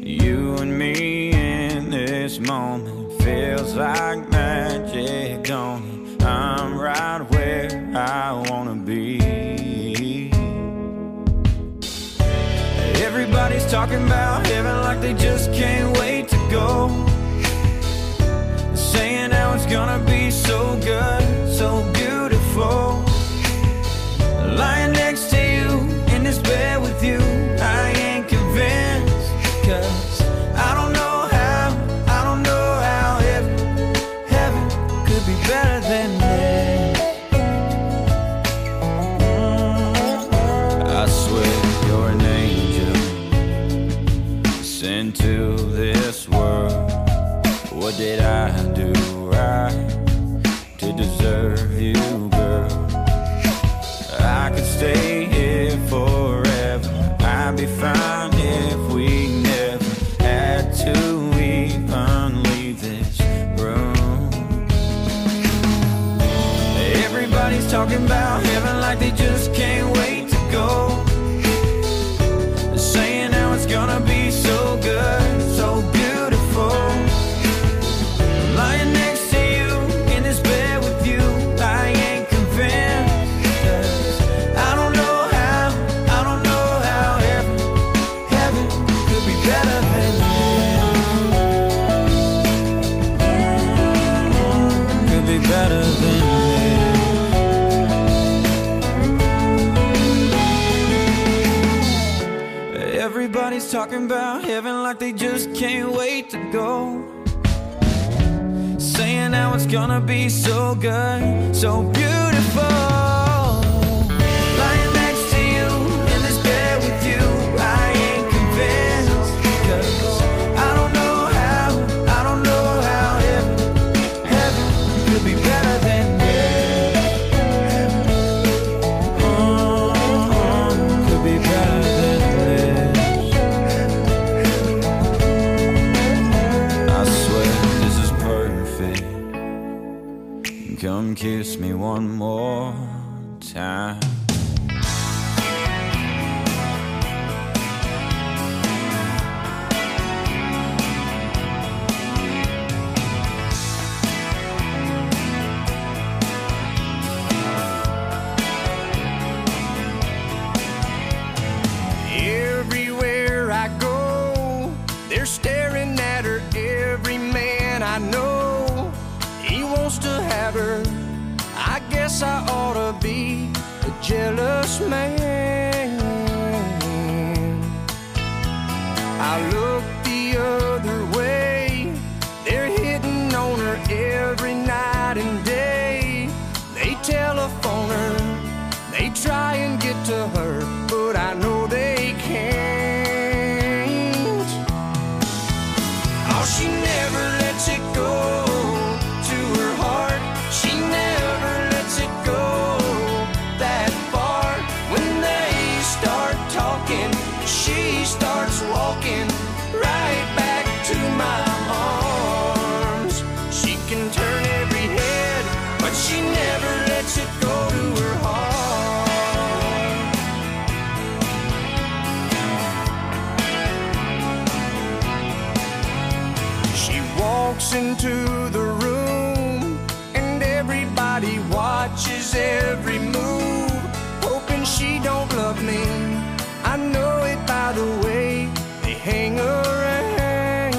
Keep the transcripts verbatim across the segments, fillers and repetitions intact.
You and me in this moment feels like magic, don't it? I'm right where I wanna be. Everybody's talking about heaven like they just can't wait to go, saying how it's gonna be so good, so beautiful. Lying next to you in this bed with you, I ain't convinced, 'cause I don't know how, I don't know how heaven, heaven could be better than this. I swear you're an angel sent to this world. What did I do right to deserve you, girl? I could stay here forever, I'd be fine if we never had to even leave this room. Everybody's talking about heaven like they just can't wait to go, saying how it's gonna be so good, so beautiful. Lying next to you in this bed with you, I ain't convinced, 'cause I don't know how, I don't know how heaven, heaven could be better than this. Could be better than this. Everybody's talking about heaven like they just can't wait to go, saying how it's gonna be so good, so beautiful. Lying next to you in this bed with you, I ain't convinced, 'cause I don't know how, I don't know how heaven, heaven could be better than this. Oh, could be better than this. I swear this is perfect. Come kiss me one more time. Everywhere I go, they're staring at her. Every man I know, he wants to have her. I guess I ought to be a jealous man. I look the other way, they're hitting on her every night and day. They telephone her, they try and get to her, but I know they can't. Oh, she never lets it go to her heart. She never lets it go that far. When they start talking, she starts walking right back to my arms. She can turn every head, but she never lets it go to her heart. She walks into the room and everybody watches every move, hoping she don't love me. I know it by the way they hang around,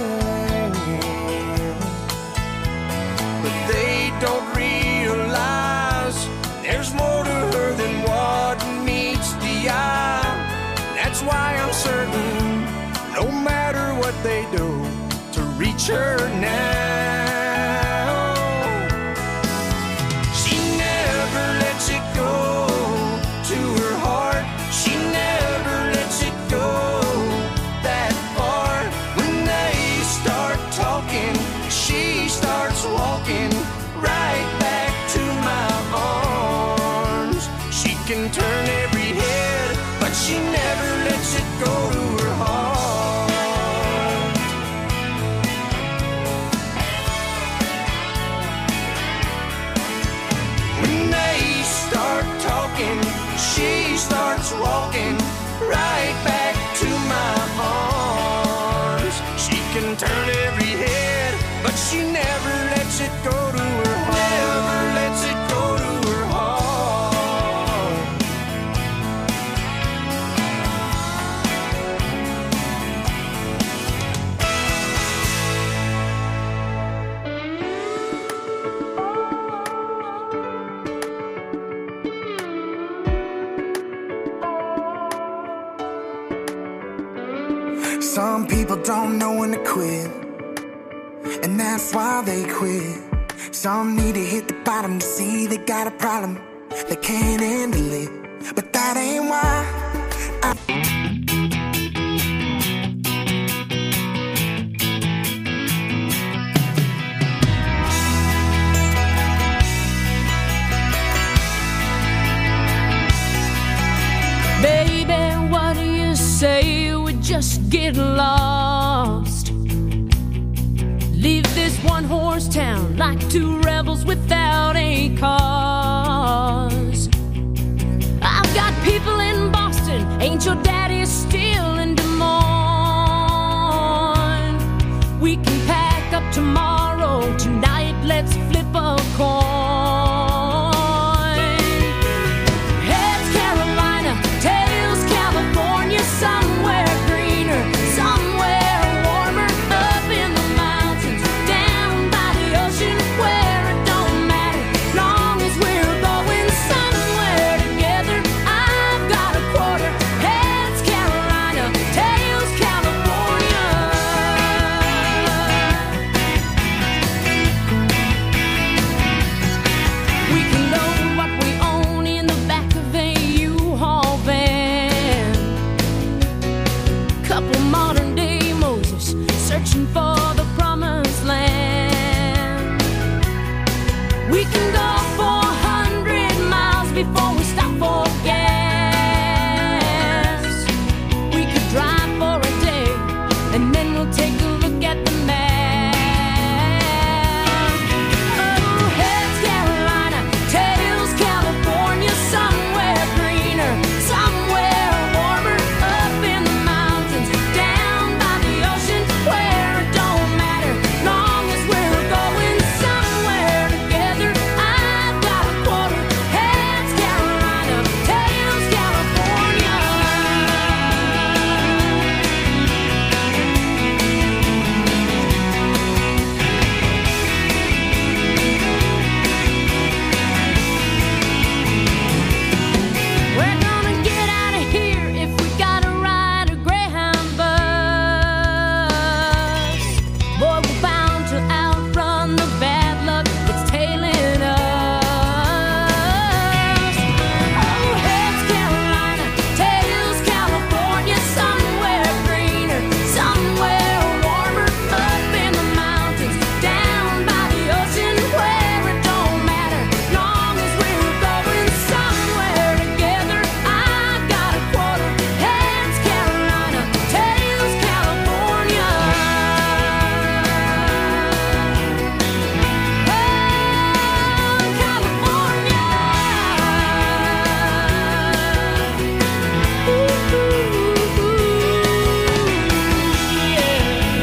but they don't realize there's more to her than what meets the eye. That's why I'm certain, no matter what they do, to reach her now. She never lets it go to her heart. She never lets it go that far. When they start talking, she starts walking right back to my arms. She can turn every head, but she never lets it go to her heart. and turn every head, but she never lets it go to her heart. Never lets it go to her heart. Some people don't know when to quit, and that's why they quit. Some need to hit the bottom to see they got a problem, they can't handle it, but that ain't why I Baby, what do you say we just get lost? Leave this one-horse town like two rebels without a cause. I've got people in Boston, ain't your daddy still in Des Moines? We can pack up tomorrow, tonight let's flip a coin. Somewhere greener, somewhere warmer, up in the mountains, down by the ocean, where it don't matter, long as we're going somewhere together. I've got a quarter, heads Carolina, tails California. We can load what we own in the back of a U-Haul van. Couple modern day Moses searching for the promised land. We can go four hundred miles before we stop for gas. We could drive for a day and then we'll take a look at the map. Oh, heads Carolina, tails California, somewhere greener, somewhere warmer, up in the mountains, down by the ocean, where it don't matter, long as we're going somewhere together. I've got a quarter, heads Carolina, tails California. We're gonna get out of here if we gotta ride a Greyhound bus. Boy, we're bound to outrun the bad luck that's tailing us. Oh, heads Carolina, tails California, somewhere greener, somewhere warmer, up in the mountains, down by the ocean, where it don't matter, long as we're going somewhere together. I've got a quarter, heads Carolina, tails California. Oh, California. Ooh, ooh, ooh, yeah.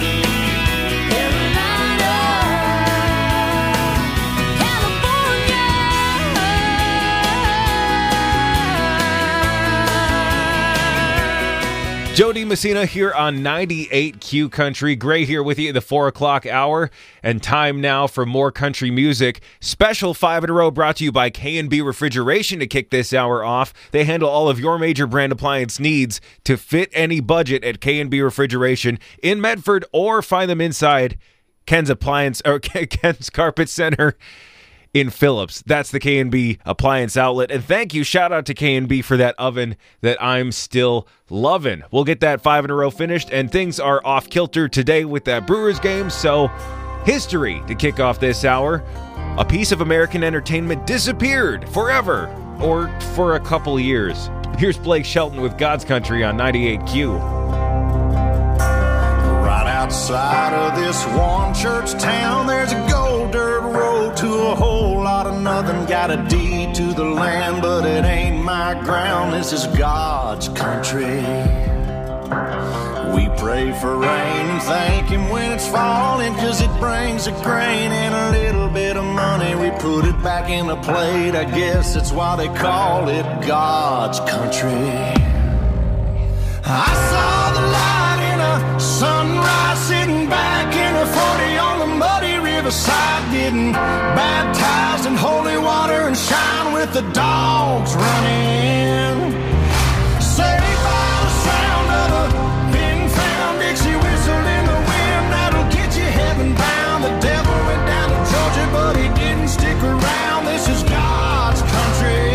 Carolina, California. Jody Messina here on ninety-eight Q Country. Gray here with you at the four o'clock hour. And time now for more country music. Special five in a row brought to you by K and B Refrigeration to kick this hour off. They handle all of your major brand appliance needs to fit any budget at K and B Refrigeration in Medford, or find them inside Ken's Appliance or Ken's Carpet Center in Phillips. That's the K and B Appliance Outlet. And thank you, shout out to K and B for that oven that I'm still loving. We'll get that five in a row finished, and things are off kilter today with that Brewers game, so history to kick off this hour. A piece of American entertainment disappeared forever, or for a couple years. Here's Blake Shelton with God's Country on ninety-eight Q. Right outside of this one church town, there's a gold dirt road to a whole lot of nothing. Got a deed to the land, but it ain't my ground. This is God's country. We pray for rain and thank him when it's falling, cause it brings a grain and a little bit of money. We put it back in the plate, I guess that's why they call it God's country. I saw the light in a sunrise, sitting back in a forty on the muddy riverside, getting baptized in holy water and shine with the dogs running. Saved by the sound of a pin-found Dixie whistle in the wind that'll get you heaven bound. The devil went down to Georgia, but he didn't stick around. This is God's country.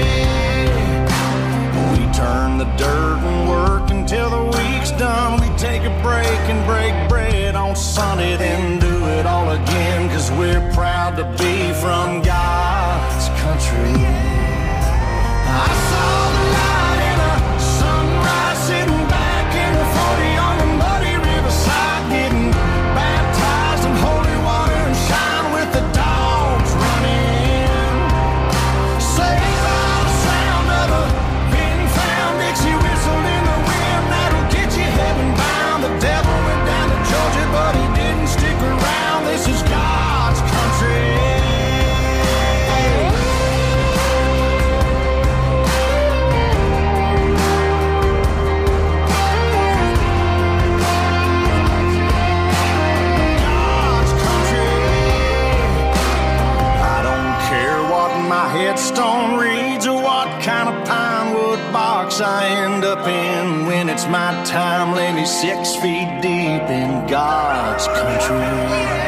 We turn the dirt and work until the week's done. We take a break and break bread on Sunday, then do it all again, cause we're proud to be from God's country. I saw the light in a sunrise, sitting back in a forty on the muddy riverside, getting baptized in holy water and shine with the dogs running. Saved by the sound of a pin-found Dixie whistle in the wind that'll get you heaven bound. The devil went down to Georgia, but he didn't stick around. This is God's country. Headstone reads or what kind of pine wood box I end up in. When it's my time, lay me six feet deep in God's country.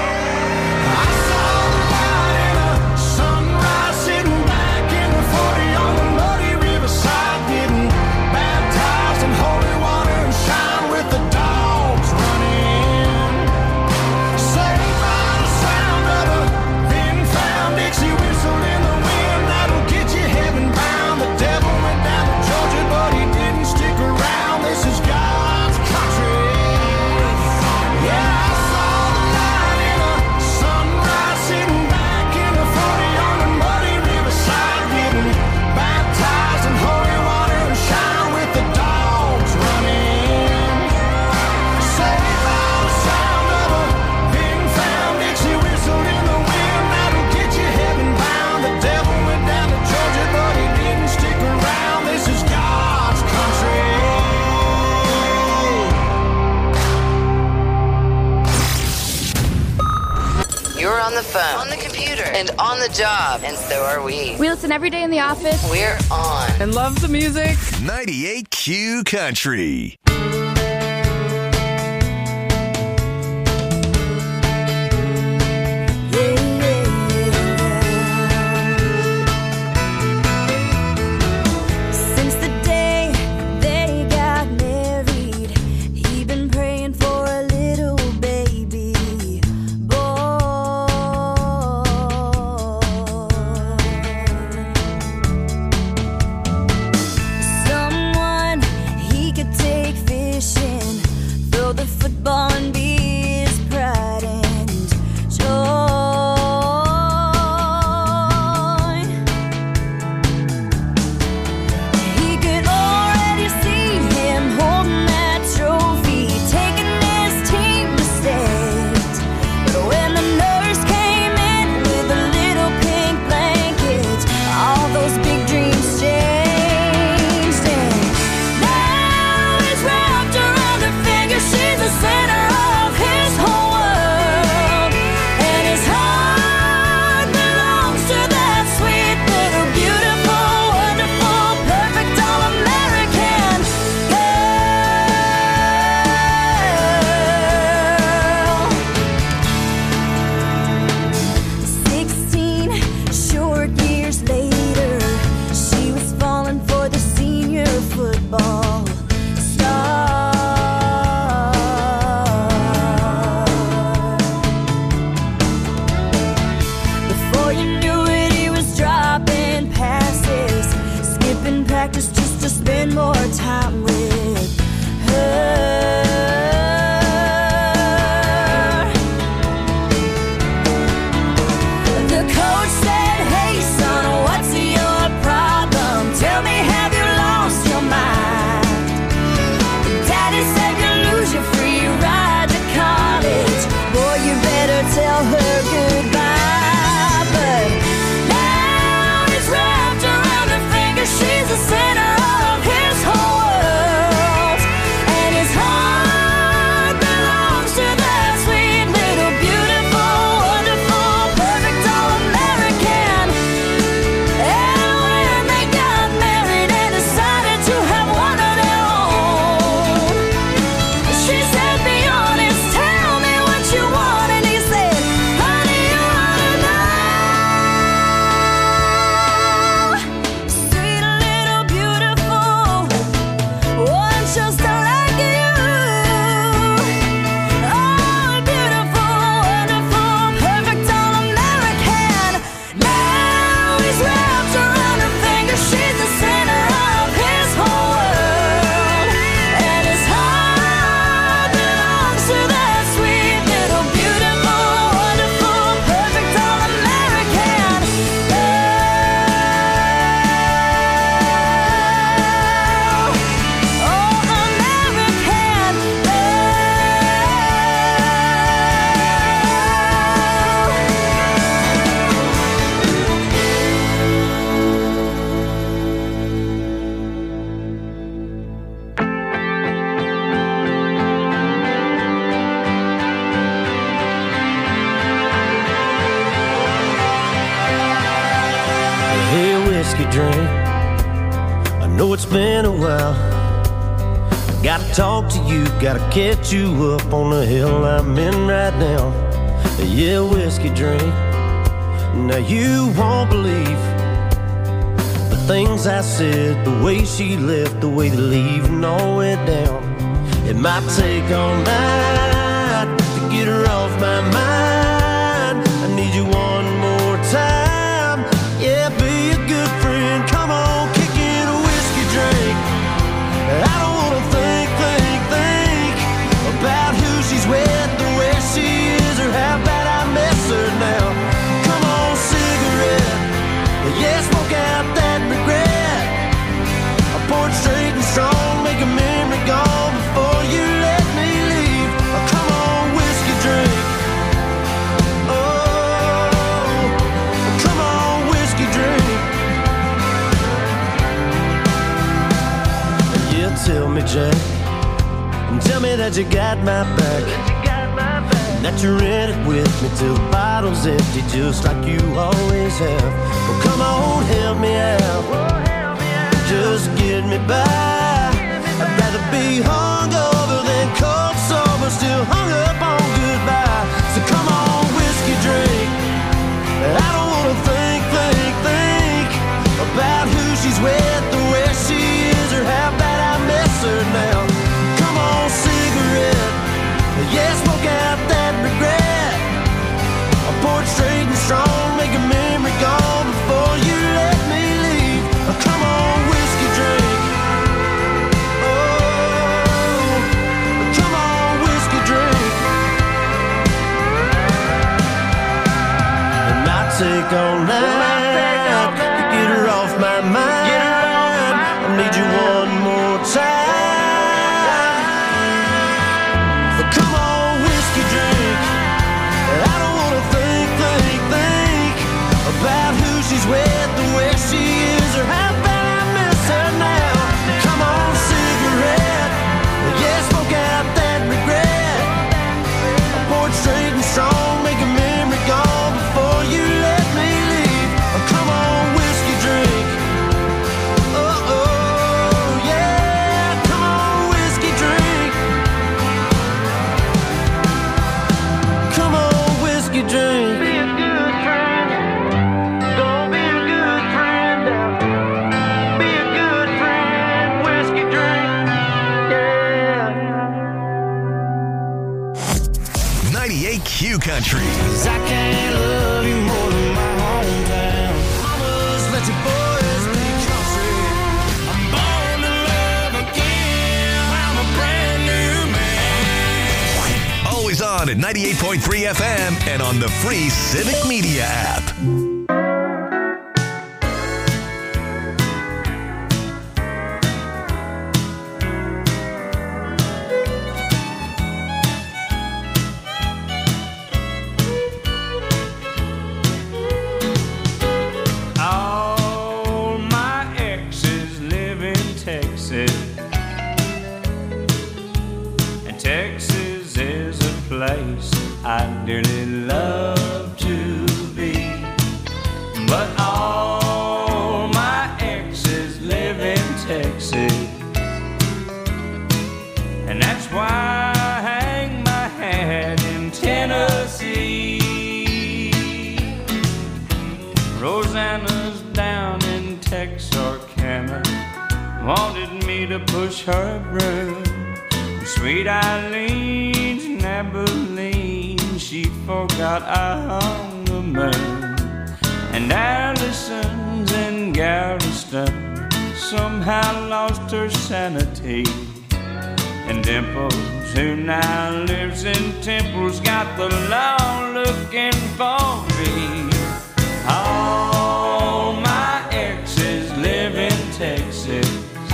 On the phone, on the computer, and on the job, and so are we. We listen every day in the office. We're on. And love the music. ninety-eight Q Country. Someone he could take drink. I know it's been a while. I gotta talk to you, gotta catch you up on the hill I'm in right now. Yeah, whiskey drink. Now you won't believe the things I said, the way she left, the way the leaving all went down. It might take all night to get her off my mind. I need you one more time. Yeah, be a good friend. Come on, kick in a whiskey drink. I don't wanna think, think, think about who she's with, the way she is, or how bad I miss her now. Come on, cigarette. Yeah, smoke out that regret. I pour it straight and strong, make a memory gone before you let me leave. Oh, come on, whiskey drink. Oh, come on, whiskey drink. Yeah, tell me, Jack, and tell me that you got my back, and that you're in it with me till the bottle's empty, just like you always have. Well, come on, help me out, just get me by. I'd rather be hungover than cold sober, still hung up on goodbye. So come on, whiskey drink. I don't wanna think, think, think about who she's with, the way she is, or how bad I miss her now. Come on, cigarette. Yeah, smoke out that regret. I pour it straight and strong, make a memory gone before you let me leave. Oh, come on, whiskey drink. Oh, come on, whiskey drink. It might take all night to get her off my mind. I need you one more time. Come on, whiskey drink. I don't wanna think, think, think about who she's with, the way she is, or how bad I miss her now. Come on, cigarette. Yeah, smoke out that regret. I pour it straight and strong, make a memory gone before you let me leave. Oh, come on, whiskey drink. Oh, oh, yeah. Come on, whiskey drink. Come on, whiskey drink. Be a good friend. Don't be a good friend. Be a good friend. Whiskey drink. Yeah. ninety-eight Q Country. 'Cause I can't love you more than my hometown. Mamas, let your boys be country. I'm born to love again. I'm a brand new man. Always on at ninety-eight point three F M and on the free Civic Media app. All my exes live in Texas, and Texas is a place I dearly love to be. But all my exes live in Texas, and that's why I hang my hat in Tennessee. Rosanna's down in Texarkana, wanted me to push her broom. Sweet Eileen's in Abilene, she forgot I hung the moon. And Allison's in Galveston somehow lost her sanity. And Dimples, who now lives in Temple's, got the law looking for me. All my exes live in Texas,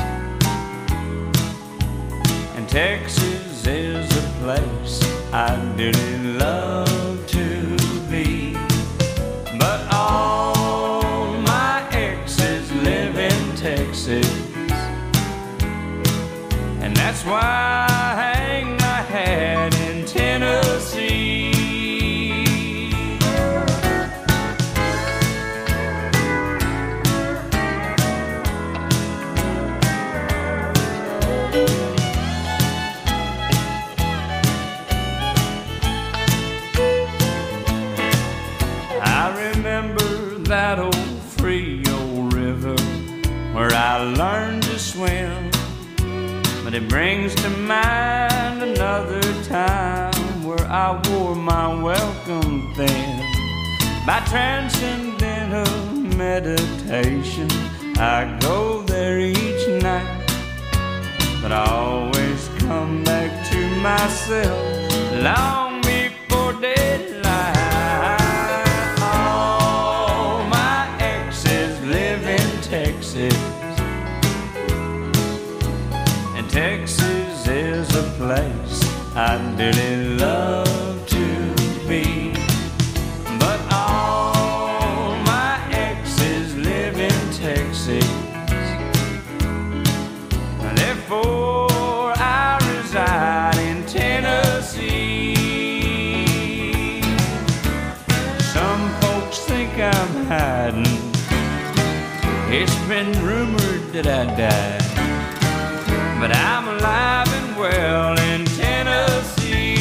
and Texas is a place I dearly love to be. But all my exes live in Texas, and that's why I hang my hat in Tennessee. that old Frio River where I learned to swim. But it brings to mind another time where I wore my welcome thin. By transcendental meditation, I go there each night. But I always come back to myself long before daylight. All my exes live in Texas, and Texas is a place I dearly love to be. But all my exes live in Texas, therefore I reside in Tennessee. Some folks think I'm hiding. It's been rumored that I died, but I'm alive and well in Tennessee.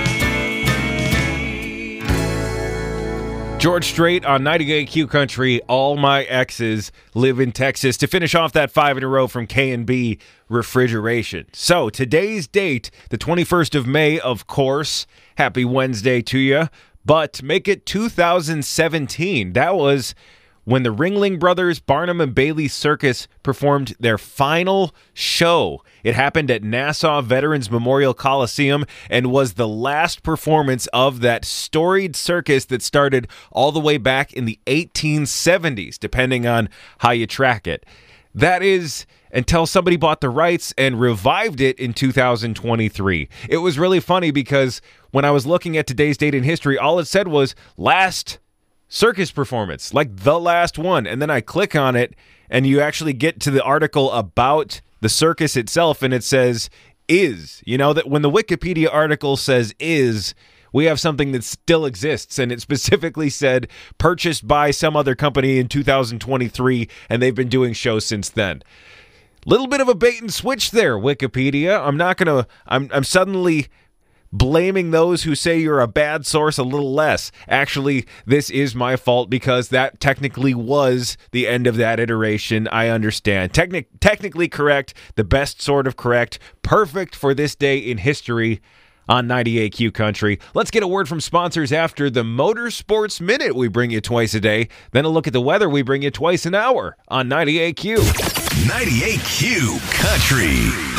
George Strait on ninety-eight Q Country, All My Exes Live in Texas, to finish off that five in a row from K and B Refrigeration. So today's date, the twenty-first of May, of course. Happy Wednesday to you. But make it two thousand seventeen. That was when the Ringling Brothers Barnum and Bailey Circus performed their final show. It happened at Nassau Veterans Memorial Coliseum and was the last performance of that storied circus that started all the way back in the eighteen seventies, depending on how you track it. That is until somebody bought the rights and revived it in two thousand twenty-three. It was really funny because when I was looking at today's date in history, all it said was last circus performance, like the last one. And then I click on it and you actually get to the article about the circus itself and it says is. You know, that when the Wikipedia article says is, we have something that still exists, and it specifically said purchased by some other company in two thousand twenty-three, and they've been doing shows since then. Little bit of a bait and switch there, Wikipedia. I'm not going to, I'm I'm suddenly blaming those who say you're a bad source a little less. Actually, this is my fault because that technically was the end of that iteration. I understand. Technic- technically correct, the best sort of correct, perfect for this day in history on ninety-eight Q Country. Let's get a word from sponsors after the Motorsports Minute we bring you twice a day. Then a look at the weather we bring you twice an hour on ninety-eight Q. ninety-eight Q Country.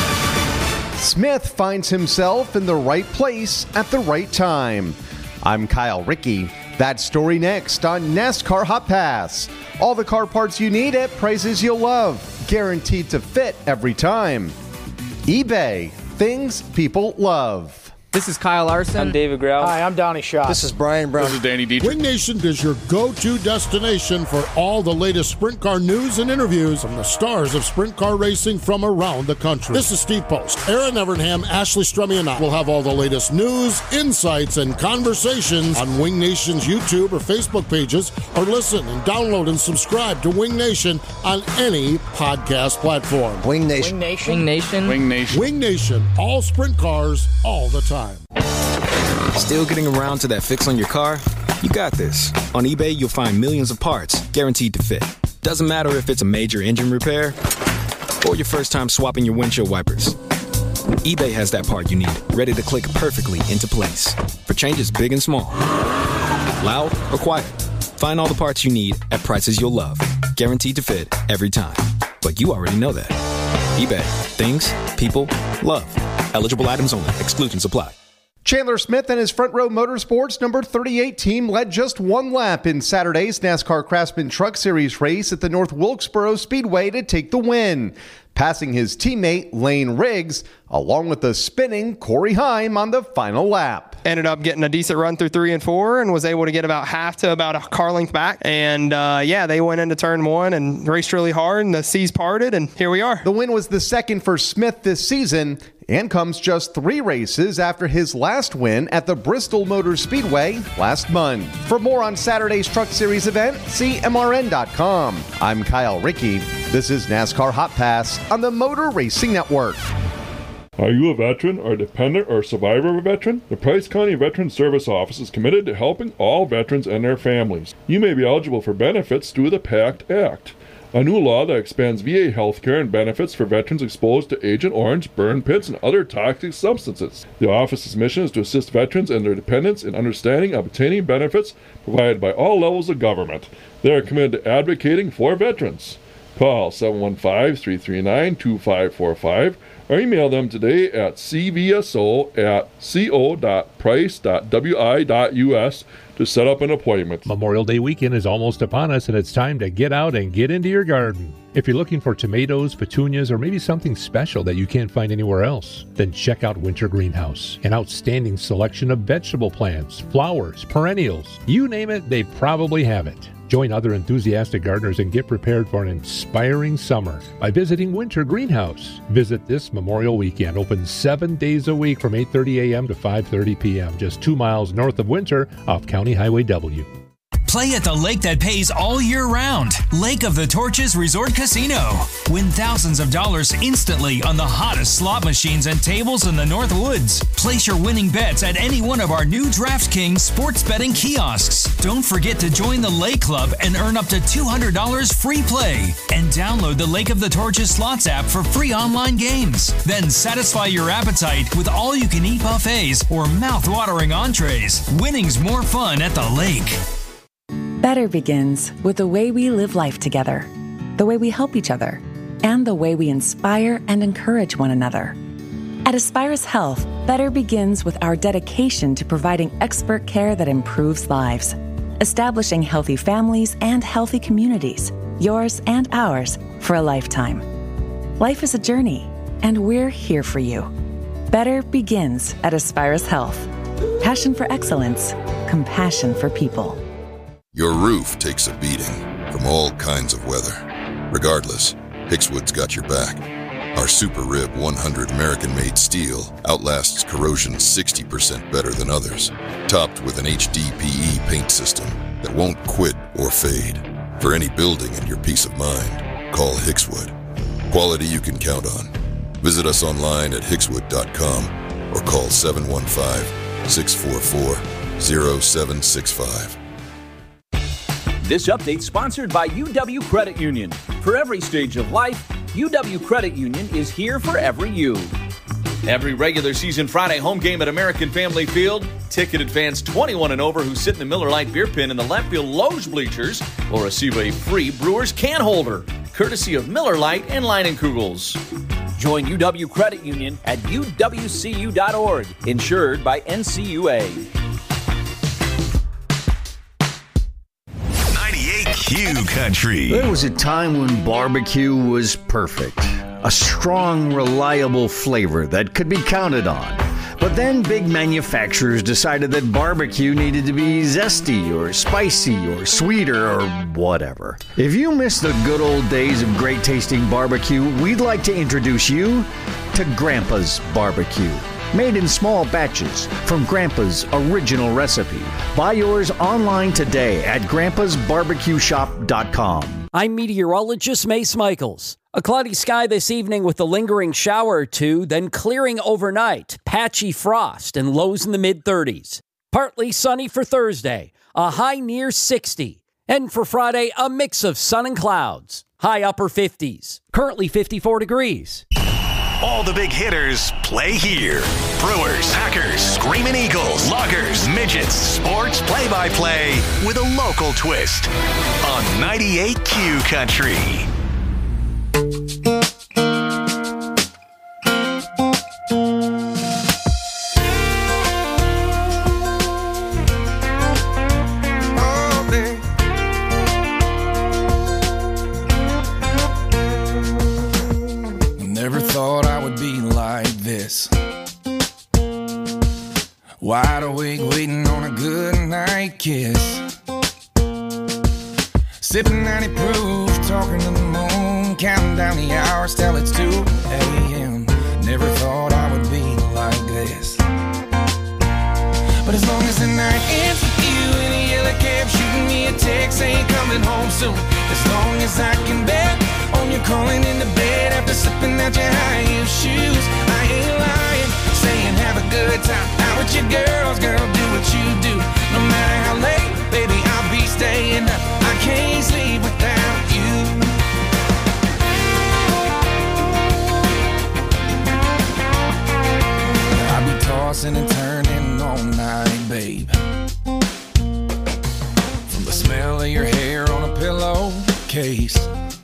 Smith finds himself in the right place at the right time. I'm Kyle Rickey. That story next on NASCAR Hot Pass. All the car parts you need at prices you'll love. Guaranteed to fit every time. eBay. Things people love. This is Kyle Larson. I'm David Grau. Hi, I'm Donnie Shaw. This is Brian Brown. This is Danny Dietrich. Wing Nation is your go-to destination for all the latest sprint car news and interviews from the stars of sprint car racing from around the country. This is Steve Post. Aaron Evernham, Ashley Strummie, and I will have all the latest news, insights, and conversations on Wing Nation's YouTube or Facebook pages, or listen and download and subscribe to Wing Nation on any podcast platform. Wing Nation. Wing Nation. Wing Nation. Wing Nation. Wing Nation. All sprint cars, all the time. Still getting around to that fix on your car? You got this. On eBay, you'll find millions of parts guaranteed to fit. Doesn't matter if it's a major engine repair or your first time swapping your windshield wipers. eBay has that part you need, ready to click perfectly into place for changes big and small. Loud or quiet, find all the parts you need at prices you'll love. Guaranteed to fit every time. But you already know that. eBay. Things people love. Eligible items only. Exclusions apply. Chandler Smith and his Front Row Motorsports number thirty-eight team led just one lap in Saturday's NASCAR Craftsman Truck Series race at the North Wilkesboro Speedway to take the win, passing his teammate Lane Riggs, along with the spinning Corey Heim on the final lap. Ended up getting a decent run through three and four and was able to get about half to about a car length back. And uh, yeah, they went into turn one and raced really hard, and the seas parted, and here we are. The win was the second for Smith this season and comes just three races after his last win at the Bristol Motor Speedway last month. For more on Saturday's Truck Series event, see M R N dot com. I'm Kyle Rickey. This is NASCAR Hot Pass on the Motor Racing Network. Are you a veteran or dependent or survivor of a veteran? The Price County Veteran Service Office is committed to helping all veterans and their families. You may be eligible for benefits through the PACT Act, a new law that expands V A health care and benefits for veterans exposed to Agent Orange, burn pits, and other toxic substances. The office's mission is to assist veterans and their dependents in understanding and obtaining benefits provided by all levels of government. They are committed to advocating for veterans. Call seven one five, three three nine, two five four five or email them today at c v s o at co dot price dot w i dot u s to set up an appointment. Memorial Day weekend is almost upon us, and it's time to get out and get into your garden. If you're looking for tomatoes, petunias, or maybe something special that you can't find anywhere else, then check out Winter Greenhouse. An outstanding selection of vegetable plants, flowers, perennials. You name it, they probably have it. Join other enthusiastic gardeners and get prepared for an inspiring summer by visiting Winter Greenhouse. Visit this Memorial Weekend, open seven days a week from eight thirty a.m. to five thirty p.m., just two miles north of Winter off County Highway W. Play at the lake that pays all year round. Lake of the Torches Resort Casino. Win thousands of dollars instantly on the hottest slot machines and tables in the North Woods. Place your winning bets at any one of our new DraftKings sports betting kiosks. Don't forget to join the Lake Club and earn up to two hundred dollars free play. And download the Lake of the Torches Slots app for free online games. Then satisfy your appetite with all-you-can-eat buffets or mouth-watering entrees. Winning's more fun at the lake. Better begins with the way we live life together, the way we help each other, and the way we inspire and encourage one another. At Aspirus Health, Better begins with our dedication to providing expert care that improves lives, establishing healthy families and healthy communities, yours and ours, for a lifetime. Life is a journey, and we're here for you. Better begins at Aspirus Health. Passion for excellence, compassion for people. Your roof takes a beating from all kinds of weather. Regardless, Hickswood's got your back. Our Super Rib one hundred American-made steel outlasts corrosion sixty percent better than others, topped with an H D P E paint system that won't quit or fade. For any building and your peace of mind, call Hickswood. Quality you can count on. Visit us online at hickswood dot com or call seven one five, six four four, zero seven six five. This update sponsored by U W Credit Union. For every stage of life, U W Credit Union is here for every you. Every regular season Friday home game at American Family Field, ticketed fans twenty-one and over who sit in the Miller Lite beer pen in the left field Loge bleachers will receive a free Brewers can holder, courtesy of Miller Lite and Leinenkugels. Join U W Credit Union at u w c u dot org, insured by N C U A. Q Country. There was a time when barbecue was perfect. A strong, reliable flavor that could be counted on. But then big manufacturers decided that barbecue needed to be zesty or spicy or sweeter or whatever. If you miss the good old days of great tasting barbecue, we'd like to introduce you to Grandpa's Barbecue. Made in small batches from Grandpa's original recipe. Buy yours online today at grandpas barbecue shop dot com. I'm meteorologist Mace Michaels. A cloudy sky this evening with a lingering shower or two, then clearing overnight. Patchy frost and lows in the mid-thirties. Partly sunny for Thursday, a high near sixty. And for Friday, a mix of sun and clouds. High upper fifties. Currently fifty-four degrees. All the big hitters play here. Brewers, Packers, Screamin' Eagles, Loggers, Midgets, sports play-by-play with a local twist on ninety-eight Q Country. Wide awake, waiting on a good night kiss. Sipping ninety proof, talking to the moon, counting down the hours till it's two a.m. Never thought I would be like this. But as long as the night ends with you in a yellow cab, shooting me a text saying coming home soon. As long as I can bet on you're crawling into bed after slipping out your high heel shoes. I ain't lying, saying have a good time out with your girls, girl, do what you do. No matter how late, baby, I'll be staying up. I can't sleep without you. I'll be tossing and turning all night, babe. From the smell of your hair on a pillowcase.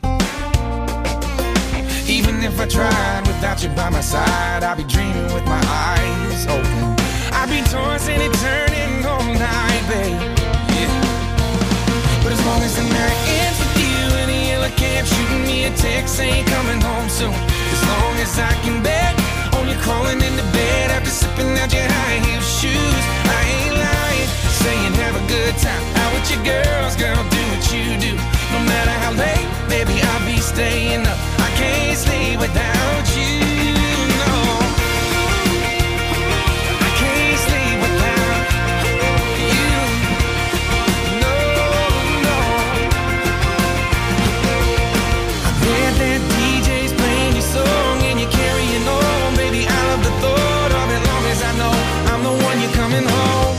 Even if I tried without you by my side, I'd be dreaming with my eyes open. I'd be tossing and turning all night, babe. Yeah. But as long as the night ends with you in a yellow cab shooting me a text saying coming home soon. As long as I can bet on you crawling into bed after slipping out your high heel shoes. I ain't lying, saying have a good time out with your girls, girl, do what you do. No matter how late, baby, I'll be staying up. I can't sleep without you, no. I can't sleep without you, no, no. I bet that D J's playing your song and you're carrying on, baby. I love the thought of it, long as I know I'm the one you're coming home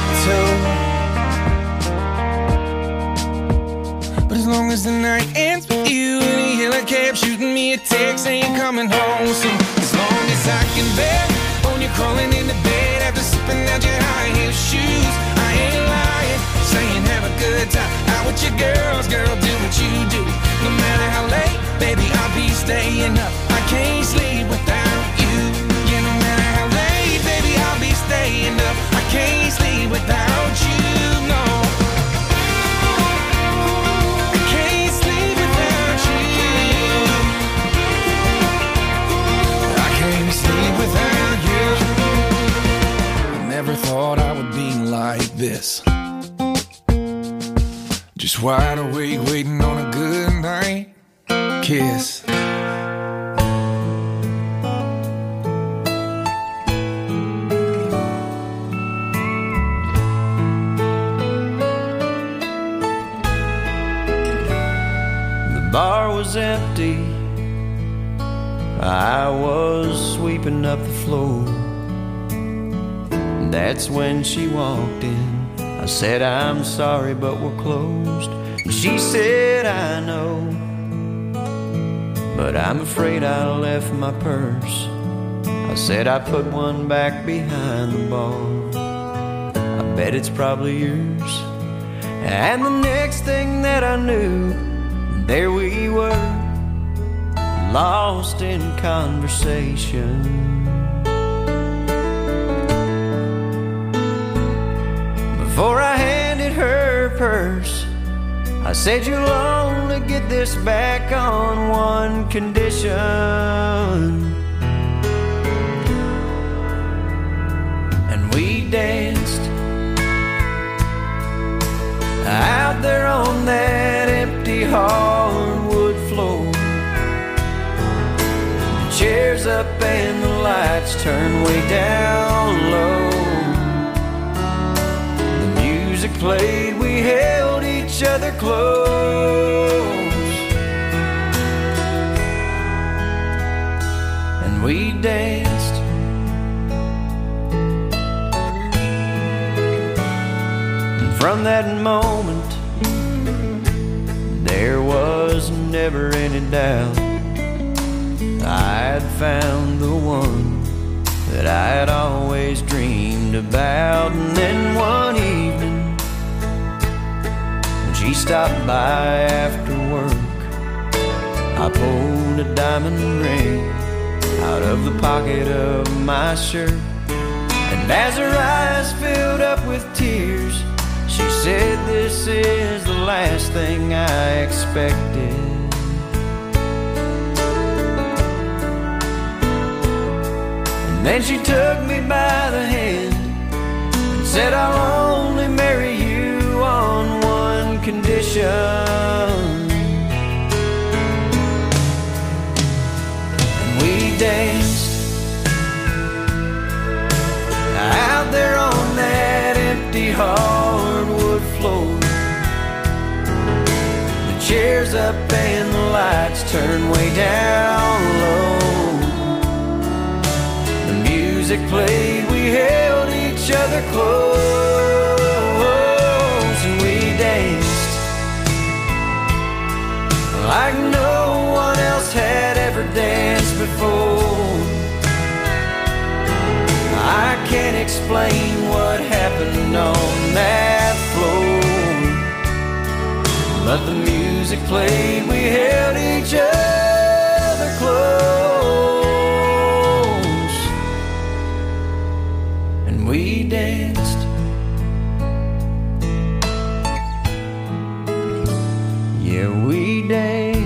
to. But as long as the night ends with you in a yellow cab shooting me a text saying coming home soon. As long as I can bet on you crawling into bed after slipping out your high heel shoes. I ain't lying, saying have a good time out with your girls, girl, do what you do. No matter how late, baby, I'll be staying up. I can't sleep without you. Yeah, no matter how late, baby, I'll be staying up. I can't sleep without you, no. Without you, I never thought I would be like this. Just wide awake, waiting on a good night kiss. The bar was empty. I was sweeping up the floor. That's when she walked in. I said, I'm sorry, but we're closed. And she said, I know, but I'm afraid I left my purse. I said, I put one back behind the bar. I bet it's probably yours. And the next thing that I knew, there we were, lost in conversation. Before I handed her purse, I said, you'll only get this back on one condition. And we danced out there on that empty hardwood floor. Chairs up and the lights turn way down low. The music played, we held each other close. And we danced. And from that moment, there was never any doubt I'd found the one that I had always dreamed about. And then one evening, when she stopped by after work, I pulled a diamond ring out of the pocket of my shirt. And as her eyes filled up with tears, she said, this is the last thing I expected. And then she took me by the hand and said, I'll only marry you on one condition. And we danced out there on that empty hardwood floor. The chairs up and the lights turned way down low. The music played, we held each other close, and we danced like no one else had ever danced before. I can't explain what happened on that floor, but the music played, we held each other close, and we danced. Yeah, we danced.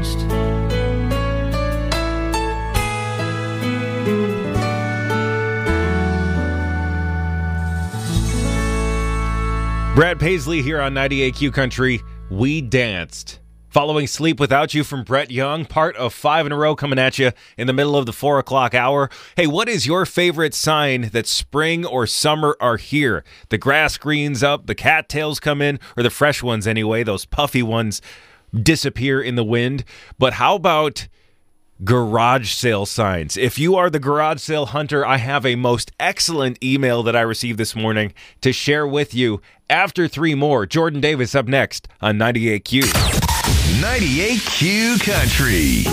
Brad Paisley here on ninety-eight Q Country. We danced. Following Sleep Without You from Brett Young, part of five in a row coming at you in the middle of the four o'clock hour. Hey, what is your favorite sign that spring or summer are here? The grass greens up, the cattails come in, or the fresh ones anyway, those puffy ones disappear in the wind. But how about garage sale signs? If you are the garage sale hunter, I have a most excellent email that I received this morning to share with you. After three more, Jordan Davis up next on ninety-eight Q. ninety-eight Q Country.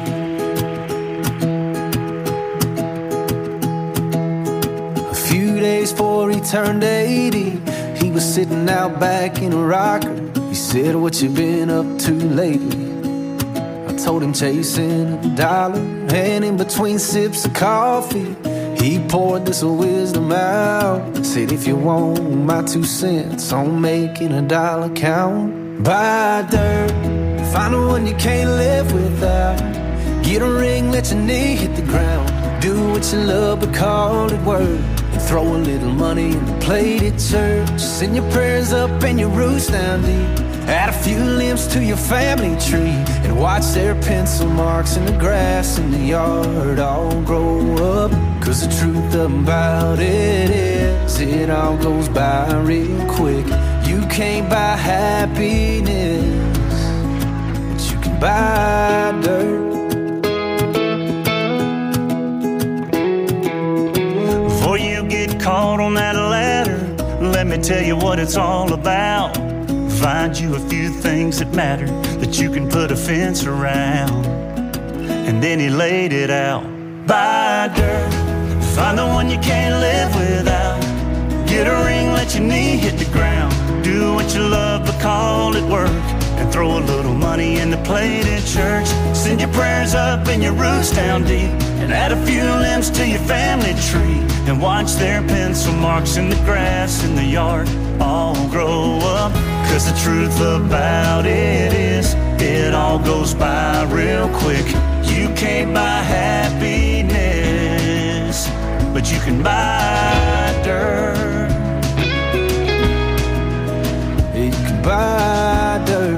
A few days before he turned eighty, he was sitting out back in a rocker. He said, "What you been up to lately?" I told him chasing a dollar, and in between sips of coffee, he poured this wisdom out. Said, "If you want my two cents on making a dollar count, buy dirt, find the one you can't live without. Get a ring, let your knee hit the ground. Do what you love, but call it work. And throw a little money in the plate at church. Send your prayers up and your roots down deep. Add a few limbs to your family tree, and watch their pencil marks in the grass in the yard all grow up. Cause the truth about it is, it all goes by real quick. You can't buy happiness, but you can buy dirt." Before you get caught on that ladder, let me tell you what it's all about. Find you a few things that matter that you can put a fence around. And then he laid it out. Buy dirt, find the one you can't live without. Get a ring, let your knee hit the ground. Do what you love, but call it work. And throw a little money in the plate at church. Send your prayers up and your roots down deep. And add a few limbs to your family tree. And watch their pencil marks in the grass in the yard all grow up. Cause the truth about it is, it all goes by real quick. You can't buy happiness, but you can buy dirt. You can buy dirt.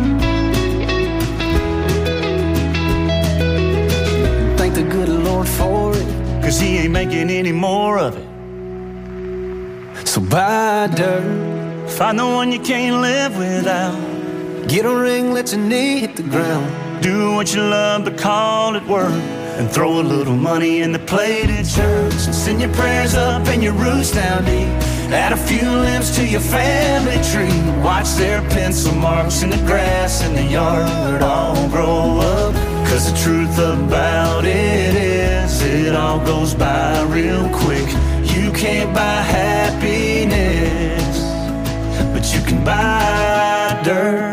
Thank the good Lord for it, cause he ain't making any more of it. So buy dirt, find the one you can't live without. Get a ring, let your knee hit the ground. Do what you love, but call it work. And throw a little money in the plate at church. And send your prayers up and your roots down deep. Add a few limbs to your family tree. Watch their pencil marks in the grass in the yard all grow up. Cause the truth about it is, it all goes by real quick. You can't buy happiness, but you can buy dirt.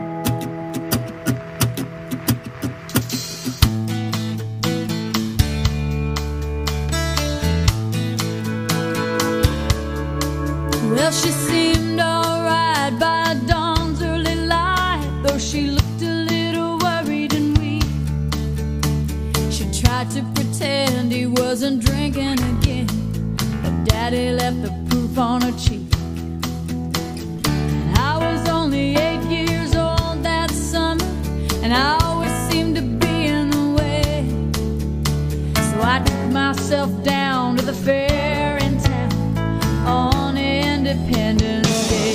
Well, she seemed alright by dawn's early light, though she looked a little worried and weak. She tried to pretend he wasn't drinking again, but Daddy left the proof on her cheek. And I was only eight years old that summer, and I always seemed to be in the way. So I took myself down to the fair in town on Independence Day.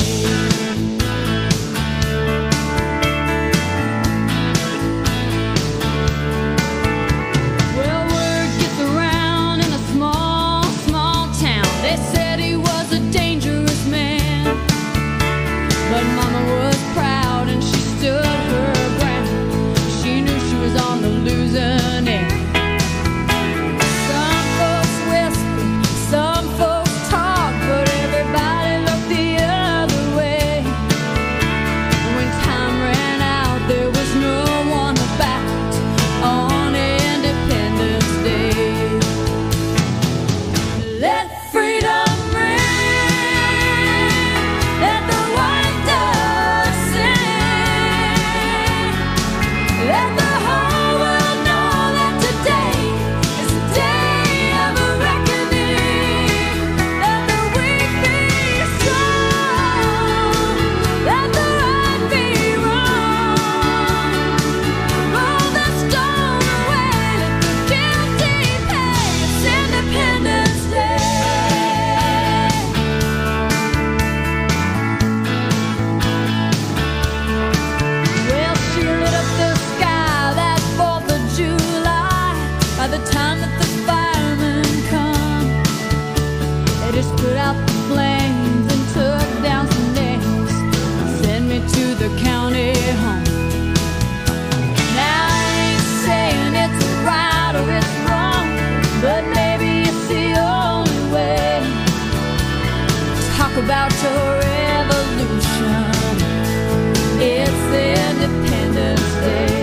about your revolution. It's Independence Day.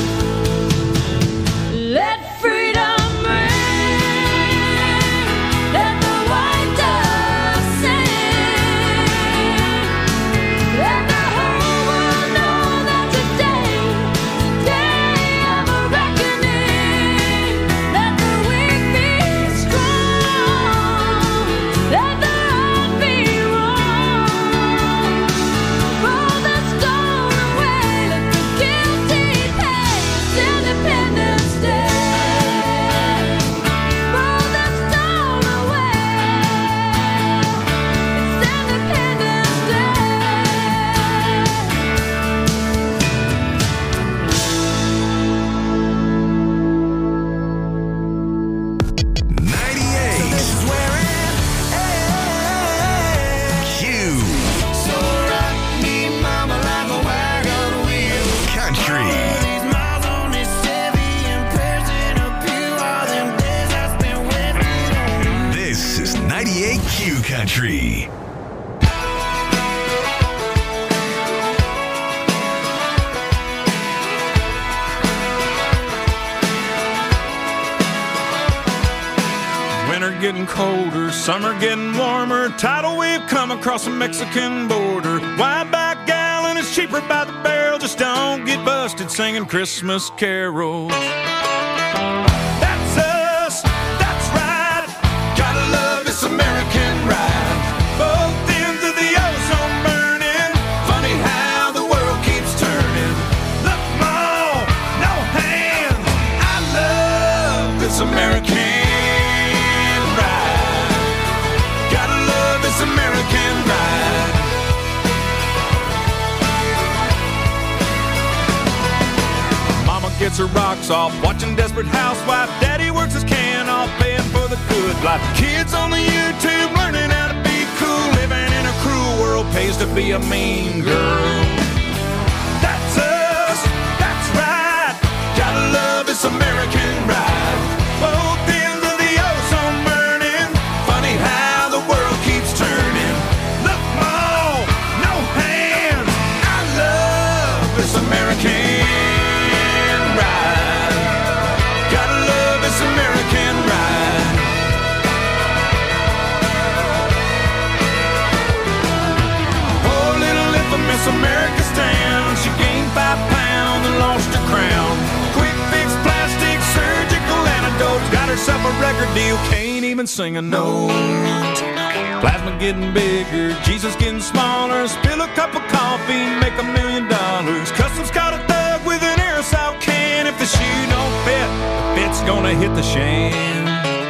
Let freedom ring, let the white dove sing, let the whole world know that today is the day of a reckoning. Let the weak be strong, let the right be wrong. Roll the stone away, let the guilty pay. It's Independence Day. Roll the stone away. It's Independence Day. ninety-eight Q So rock me, mama, like a wagon wheel. Country. These miles on this Chevy and prayers in a pew. All them days I spent waiting on you. This is ninety-eight Q Country. Winter getting colder, summer getting warmer. Tidal wave come across the Mexican border. Wide back gallon is cheaper by the barrel. Just don't get busted singing Christmas carols. That's us, that's right. Gotta love this American ride. Both ends of the ozone burning. Funny how the world keeps turning. Look, Mom, no hands. I love this American ride. Gotta love this American ride. Mama gets her rocks off, watching Desperate Housewife. Daddy works his can off, paying for the good life. Kids on the YouTube learning how to be cool. Living in a cruel world pays to be a mean girl. That's us, that's right. Gotta love this American ride. Both ends of the ozone burning. Funny how the world keeps turning. Look, Mom, no hands. I love this American ride. Gotta love this American ride. Oh, little infamous America stands. She gained five pounds and lost her crown. Quick fix, plastic, surgical antidotes. Got herself a record deal, can't even sing a note. Plasma getting bigger, Jesus getting smaller. Spill a cup of coffee, make a million dollars. Customs caught a thug with an aerosol can. If the shoe don't fit, the fit's gonna hit the shan.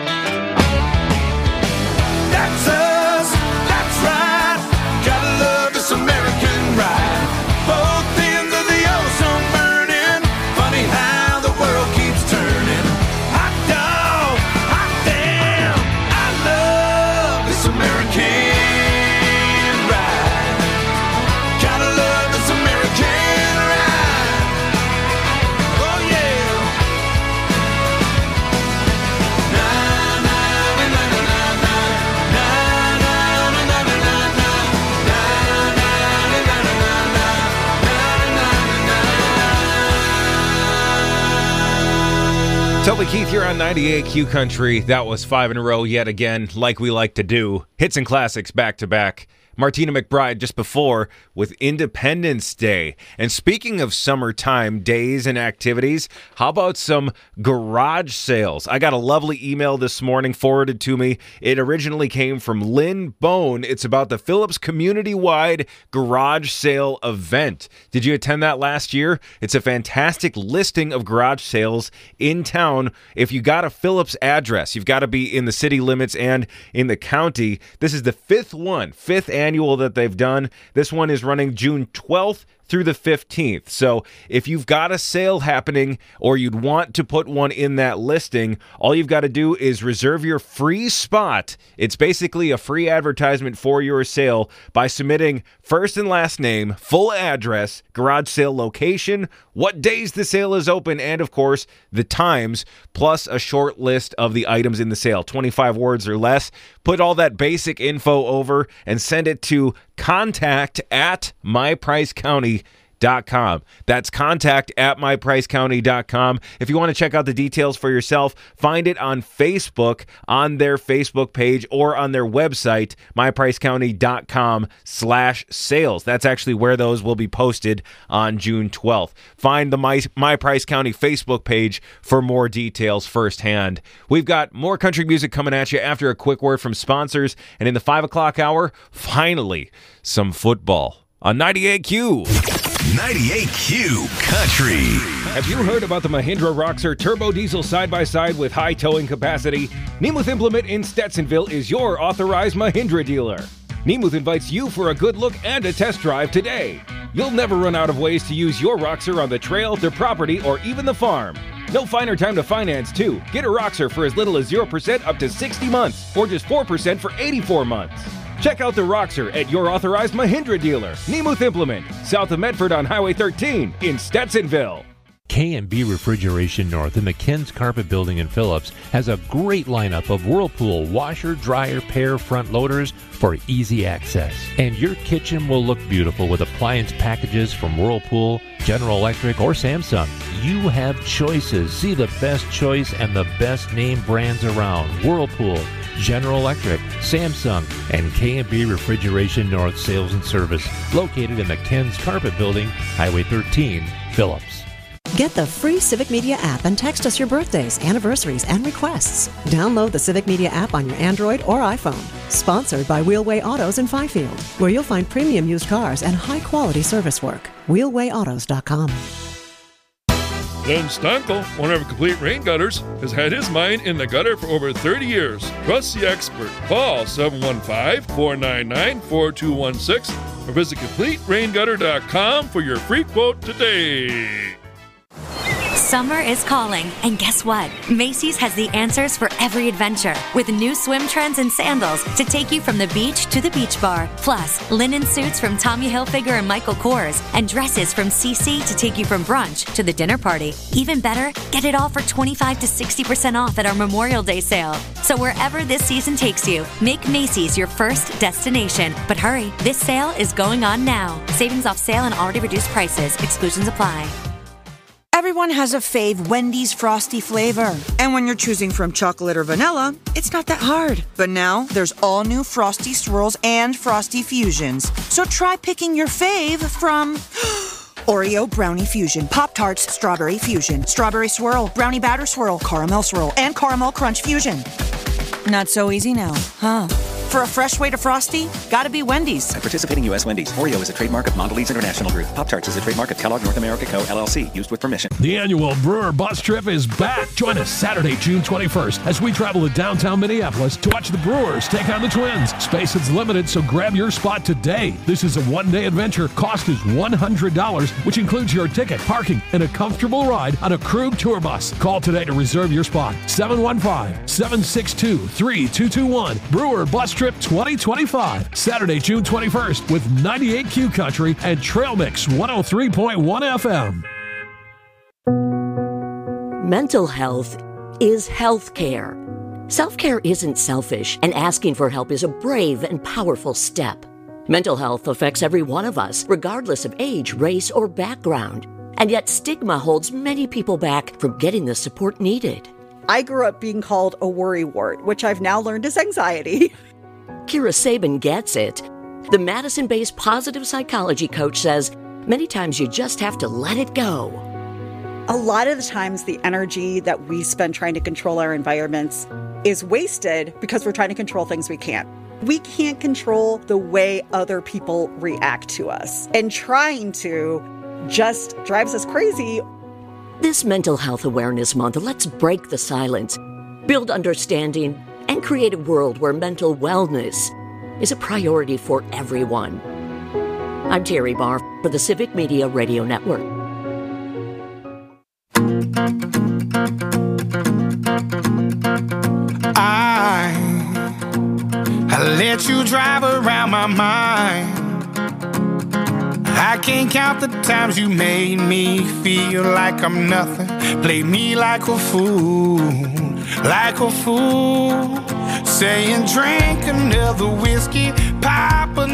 That's us, that's right. Gotta love this American ride. Both ends of the ozone burning. Funny how the world keeps turning. Hot dog, hot damn. I love this American ride. Gotta love this American ride. Oh yeah. Na na na na na na na na na na na na na na Toby Keith here on ninety-eight Q Country. That was five in a row yet again, like we like to do. Hits and classics back to back. Martina McBride just before with Independence Day. And speaking of summertime days and activities, how about some garage sales? I got a lovely email this morning forwarded to me. It originally came from Lynn Bone. It's about the Phillips community-wide garage sale event. Did you attend that last year? It's a fantastic listing of garage sales in town. If you got a Phillips address, you've got to be in the city limits and in the county. This is the fifth one, fifth annual that they've done. This one is running June twelfth through the fifteenth. So if you've got a sale happening or you'd want to put one in that listing, all you've got to do is reserve your free spot. It's basically a free advertisement for your sale by submitting first and last name, full address, garage sale location, what days the sale is open, and of course, the times, plus a short list of the items in the sale, twenty-five words or less. Put all that basic info over and send it it to contact at my price county dot com. That's contact at my price county dot com. If you want to check out the details for yourself, find it on Facebook, on their Facebook page, or on their website, my price county dot com slash sales. That's actually where those will be posted on June twelfth. Find the My, My Price County Facebook page for more details firsthand. We've got more country music coming at you after a quick word from sponsors. And in the five o'clock hour, finally, some football on ninety-eight Q. ninety-eight Q Country. Have you heard about the Mahindra Roxor Turbo Diesel side-by-side with high towing capacity? Nemeth Implement in Stetsonville is your authorized Mahindra dealer. Nemeth invites you for a good look and a test drive today. You'll never run out of ways to use your Roxor on the trail, the property, or even the farm. No finer time to finance, too. Get a Roxor for as little as zero percent up to sixty months, or just four percent for eighty-four months. Check out the Roxor at your authorized Mahindra dealer, Nemeth Implement, south of Medford on Highway thirteen in Stetsonville. K and B Refrigeration North in the Ken's Carpet Building in Phillips has a great lineup of Whirlpool washer, dryer, pair front loaders for easy access. And your kitchen will look beautiful with appliance packages from Whirlpool, General Electric, or Samsung. You have choices. See the best choice and the best name brands around. Whirlpool, General Electric, Samsung, and K and B Refrigeration North Sales and Service, located in the Ken's Carpet Building, Highway thirteen, Phillips. Get the free Civic Media app and text us your birthdays, anniversaries, and requests. Download the Civic Media app on your Android or iPhone. Sponsored by Wheelway Autos in Fifield, where you'll find premium used cars and high-quality service work. wheelway autos dot com. Len Stankel, owner of Complete Rain Gutters, has had his mind in the gutter for over thirty years. Trust the expert. Call seven one five, four nine nine, four two one six or visit complete rain gutter dot com for your free quote today. Summer is calling, and guess what? Macy's has the answers for every adventure, with new swim trends and sandals to take you from the beach to the beach bar. Plus, linen suits from Tommy Hilfiger and Michael Kors, and dresses from C C to take you from brunch to the dinner party. Even better, get it all for twenty-five to sixty percent off at our Memorial Day sale. So wherever this season takes you, make Macy's your first destination. But hurry, this sale is going on now. Savings off sale and already reduced prices. Exclusions apply. Everyone has a fave Wendy's Frosty flavor. And when you're choosing from chocolate or vanilla, it's not that hard. But now, there's all new Frosty Swirls and Frosty Fusions. So try picking your fave from Oreo Brownie Fusion, Pop-Tarts Strawberry Fusion, Strawberry Swirl, Brownie Batter Swirl, Caramel Swirl, and Caramel Crunch Fusion. Not so easy now, huh? For a fresh way to Frosty, gotta be Wendy's. At participating U S Wendy's. Oreo is a trademark of Mondelez International Group. Pop-Tarts is a trademark of Kellogg North America Co., L L C. Used with permission. The annual Brewer Bus Trip is back. Join us Saturday, June twenty-first, as we travel to downtown Minneapolis to watch the Brewers take on the Twins. Space is limited, so grab your spot today. This is a one-day adventure. Cost is one hundred dollars, which includes your ticket, parking, and a comfortable ride on a Krug tour bus. Call today to reserve your spot. seven one five, seven six two, three two two one. Brewer Bus Trip twenty twenty-five. Saturday, June twenty-first, with ninety-eight Q Country and Trail Mix one oh three point one F M. Mental health is health care. Self-care isn't selfish, and asking for help is a brave and powerful step. Mental health affects every one of us, regardless of age, race, or background. And yet stigma holds many people back from getting the support needed. I grew up being called a worrywart, which I've now learned is anxiety. Kira Sabin gets it. The Madison-based positive psychology coach says many times you just have to let it go. A lot of the times the energy that we spend trying to control our environments is wasted because we're trying to control things we can't. We can't control the way other people react to us. And trying to just drives us crazy. This Mental Health Awareness Month, let's break the silence, build understanding, and create a world where mental wellness is a priority for everyone. I'm Terry Barr for the Civic Media Radio Network. I, I let you drive around my mind. I can't count the times you made me feel like I'm nothing. Played me like a fool, like a fool. Saying drink another whiskey, pop another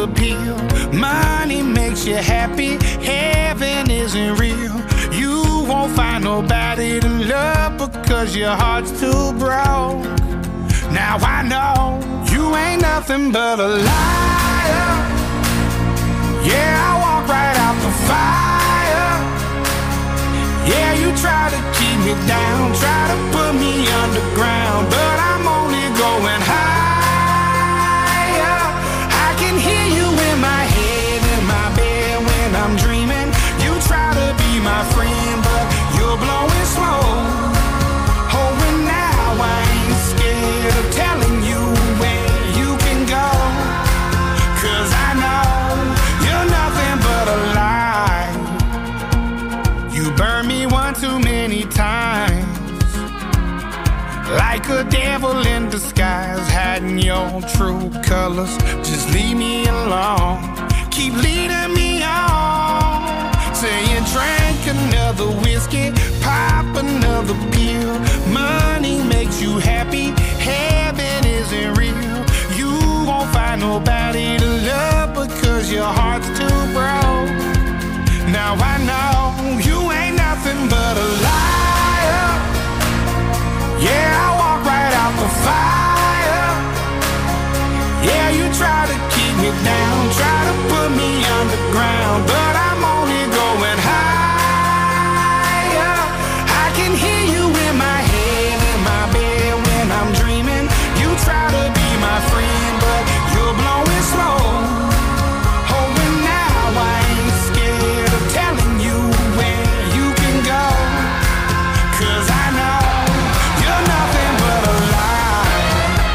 appeal. Money makes you happy, heaven isn't real. You won't find nobody to love because your heart's too broke. Now I know you ain't nothing but a liar. Yeah, I walk right out the fire. Yeah, you try to keep me down, try to put me underground, but I'm only going higher. I can hear you in my head, in my bed when I'm dreaming. You try to be my friend, but you're blowing smoke. Oh, and now I ain't scared of telling you where you can go, 'cause I know you're nothing but a lie. You burned me one too many times, like a devil in disguise, hiding your true colors. Just leave me alone, keep leading me on. Say you drank another whiskey, pop another pill. Money makes you happy, heaven isn't real. You won't find nobody to love because your heart's too broke. Now I know you ain't nothing but a liar. Yeah, I walk right out the fire. Yeah, you try to keep me down, try to put me underground, but I'm only going higher. I can hear you in my head, in my bed when I'm dreaming. You try to be my friend, but you're blowing smoke. Oh, and now I ain't scared of telling you where you can go, 'cause I know you're nothing but a lie.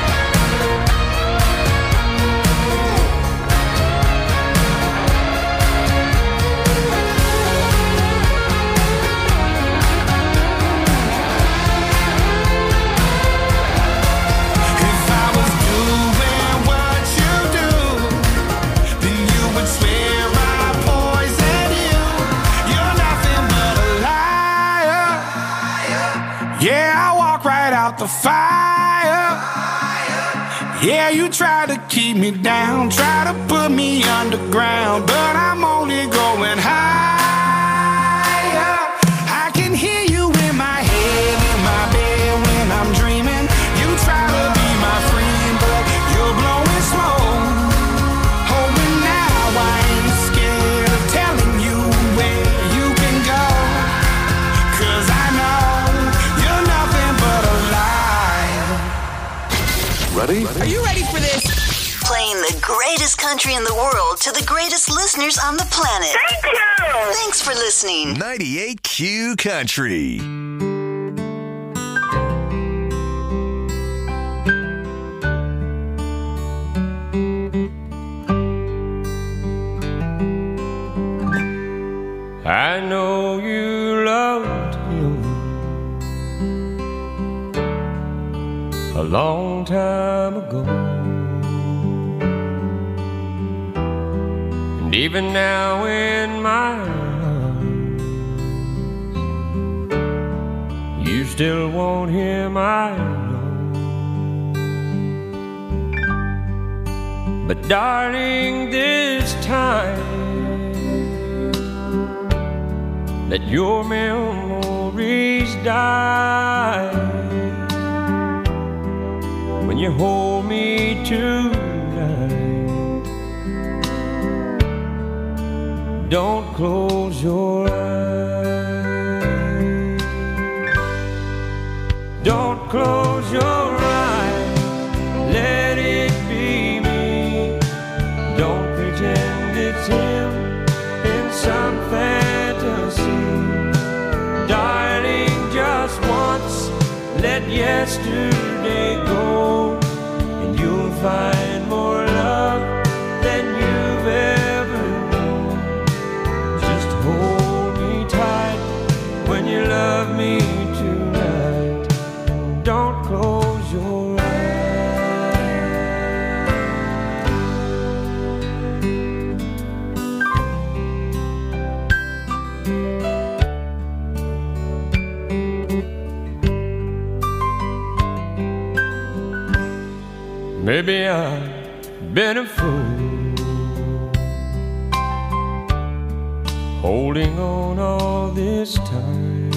If I was doing what you do, then you would swear I poisoned you. You're nothing but a liar. Yeah, I walk right out the fire. Yeah, you try to keep me down, try to put me underground, but I'm only going higher. I can hear you in my head, in my bed when I'm dreaming. You try to be my friend, but you're blowing smoke. Oh, and now I ain't scared of telling you where you can go, 'cause I know you're nothing but a lie. Ready? Are you ready for this? Playing the greatest country in the world to the greatest listeners on the planet. Thank you! Thanks for listening. ninety-eight Q Country. I know you loved him a long time ago, and even now in my arms, you still want him, I know. But darling, this time let your memories die. When you hold me tonight, don't close your eyes. Don't close your eyes, let it be me. Don't pretend it's him in some fantasy. Darling, just once, let yesterday go, and you'll find more love than you've ever known. Just hold me tight when you love me tonight. Don't close your Maybe I've been a fool holding on all this time.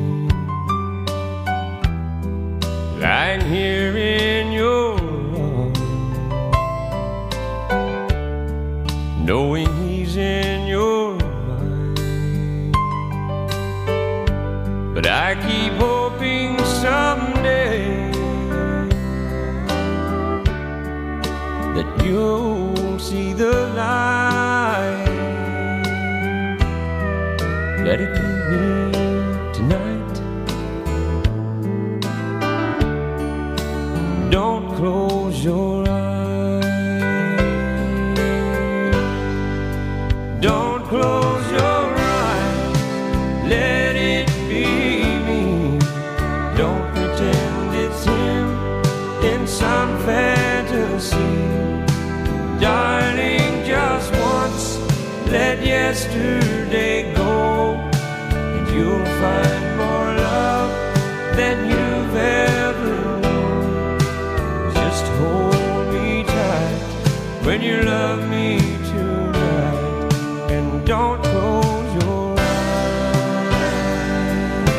Lying here in your arms, knowing he's in your mind. But I keep hoping someday that you'll see the light. Let it be me tonight. Don't close your eyes. Don't close your eyes. Let it be me. Don't pretend it's him in some fantasy. Darling, just once, let yesterday go, and you'll find more love than you've ever known. Just hold me tight when you love me tonight, and don't close your eyes.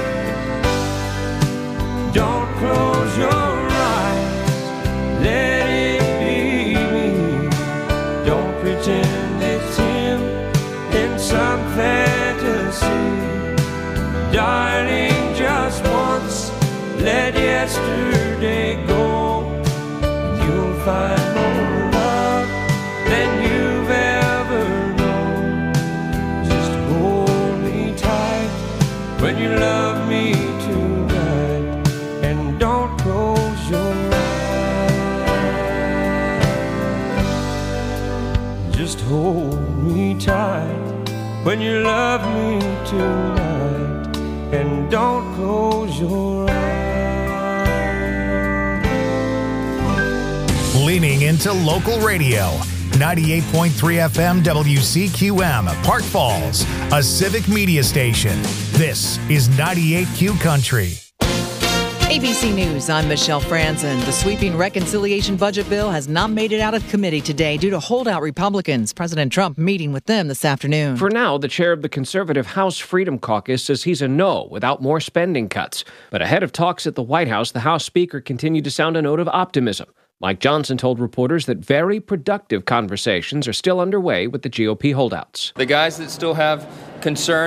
Don't close your eyes. Let it be me. Don't pretend it's him in some fantasy. Darling, just once, let yesterday go, and you'll find more love than you've ever known. Just hold me tight when you love me tonight, and don't close your eyes. Just hold me tight when you love me tonight, and don't close your eyes. Leaning into local radio. ninety-eight point three F M W C Q M, Park Falls, a civic media station. This is ninety-eight Q Country. A B C News, I'm Michelle Franzen. The sweeping reconciliation budget bill has not made it out of committee today due to holdout Republicans. President Trump meeting with them this afternoon. For now, the chair of the conservative House Freedom Caucus says he's a no without more spending cuts. But ahead of talks at the White House, the House Speaker continued to sound a note of optimism. Mike Johnson told reporters that very productive conversations are still underway with the G O P holdouts. The guys that still have concern